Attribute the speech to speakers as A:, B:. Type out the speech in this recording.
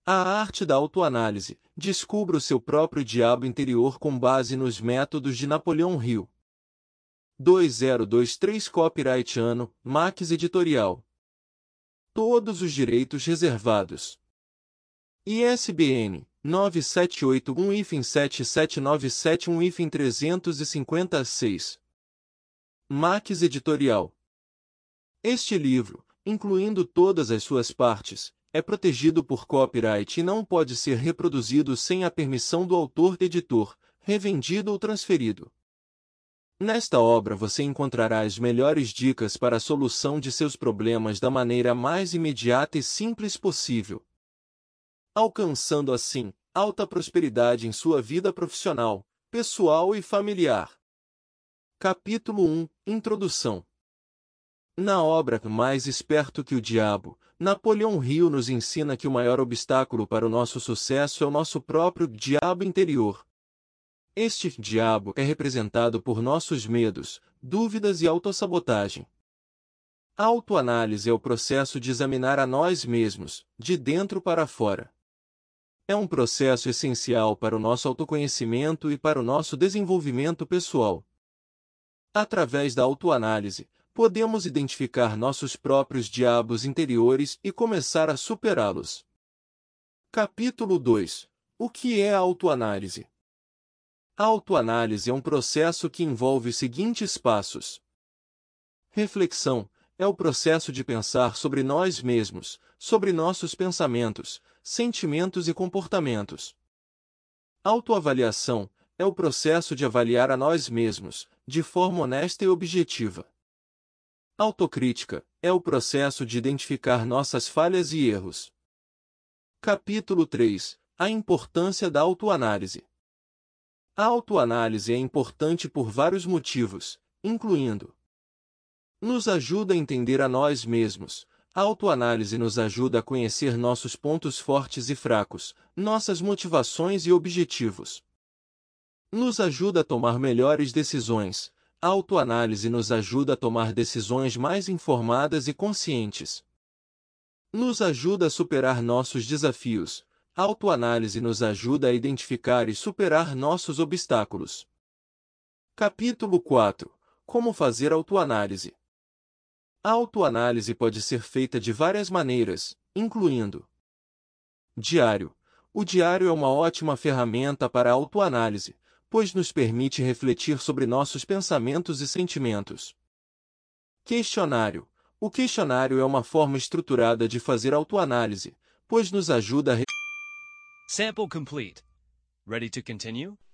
A: A arte da autoanálise. Descubra o seu próprio diabo interior com base nos métodos de Napoleão Hill. 2023 Copyright Ano, Max Editorial. Todos os direitos reservados. ISBN 9781-77971-356. Max Editorial. Este livro, incluindo todas as suas partes, é protegido por copyright e não pode ser reproduzido sem a permissão do autor-editor, revendido ou transferido. Nesta obra você encontrará as melhores dicas para a solução de seus problemas da maneira mais imediata e simples possível, alcançando assim alta prosperidade em sua vida profissional, pessoal e familiar. Capítulo 1 – Introdução. Na obra Mais Esperto que o Diabo, Napoleão Hill nos ensina que o maior obstáculo para o nosso sucesso é o nosso próprio diabo interior. Este diabo é representado por nossos medos, dúvidas e autossabotagem. A autoanálise é o processo de examinar a nós mesmos, de dentro para fora. É um processo essencial para o nosso autoconhecimento e para o nosso desenvolvimento pessoal. Através da autoanálise, podemos identificar nossos próprios diabos interiores e começar a superá-los. Capítulo 2 – O que é a autoanálise? A autoanálise é um processo que envolve os seguintes passos. Reflexão é o processo de pensar sobre nós mesmos, sobre nossos pensamentos, sentimentos e comportamentos. Autoavaliação é o processo de avaliar a nós mesmos, de forma honesta e objetiva. Autocrítica é o processo de identificar nossas falhas e erros. Capítulo 3 – A importância da autoanálise. A autoanálise é importante por vários motivos, incluindo: nos ajuda a entender a nós mesmos. A autoanálise nos ajuda a conhecer nossos pontos fortes e fracos, nossas motivações e objetivos. Nos ajuda a tomar melhores decisões. A autoanálise nos ajuda a tomar decisões mais informadas e conscientes. Nos ajuda a superar nossos desafios. A autoanálise nos ajuda a identificar e superar nossos obstáculos. Capítulo 4 – Como fazer autoanálise. A autoanálise pode ser feita de várias maneiras, incluindo: diário. O diário é uma ótima ferramenta para a autoanálise, pois nos permite refletir sobre nossos pensamentos e sentimentos. Questionário. O questionário é uma forma estruturada de fazer autoanálise, pois nos ajuda a
B: Sample complete. Ready to continue?